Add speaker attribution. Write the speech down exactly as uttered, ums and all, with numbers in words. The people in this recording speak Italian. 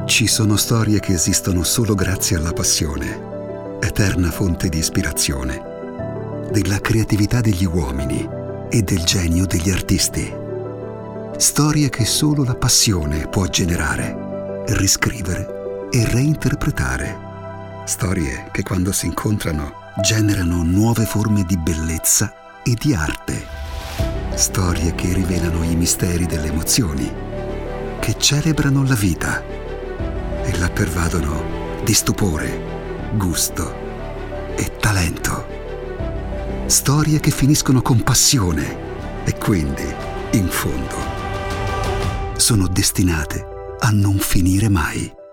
Speaker 1: Ci sono storie che esistono solo grazie alla passione, eterna fonte di ispirazione, della creatività degli uomini e del genio degli artisti. Storie che solo la passione può generare, riscrivere e reinterpretare. Storie che quando si incontrano generano nuove forme di bellezza e di arte. Storie che rivelano i misteri delle emozioni, che celebrano la vita e la pervadono di stupore, gusto e talento. Storie che finiscono con passione e quindi, in fondo, sono destinate a non finire mai.